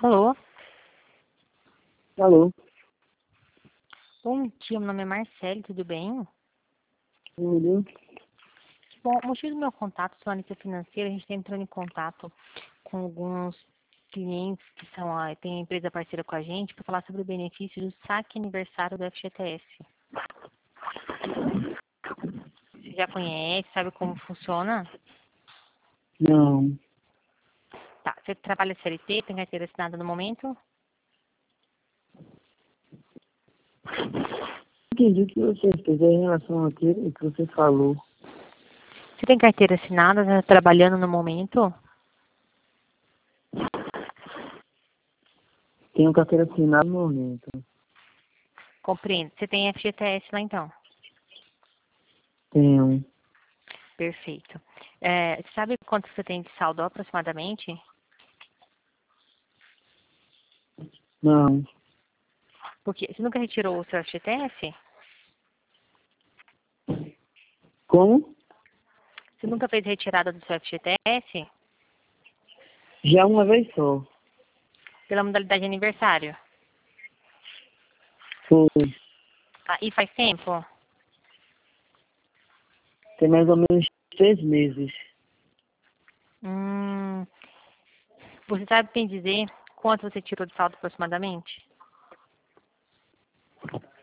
Alô? Alô? Bom dia, meu nome é Marcele, tudo bem? Tudo? Bom, o motivo do meu contato, sou analista financeira, a gente está entrando em contato com alguns clientes que tem a empresa parceira com a gente para falar sobre o benefício do saque aniversário do FGTS. Você já conhece, sabe como funciona? Não. Tá, você trabalha CLT, tem carteira assinada no momento? Entendi o que você fez em relação àquilo que você falou. Você tem carteira assinada, está trabalhando no momento? Tenho carteira assinada no momento. Compreendo. Você tem FGTS lá então? Tenho. Perfeito. Você sabe quanto você tem de saldo aproximadamente? Não. Porque você nunca retirou o seu FGTS? Como? Você nunca fez retirada do seu FGTS? Já uma vez só. Pela modalidade de aniversário? Foi. Ah, e faz tempo? Tem mais ou menos 3 meses. Hum, você sabe bem dizer quanto você tirou de saldo aproximadamente?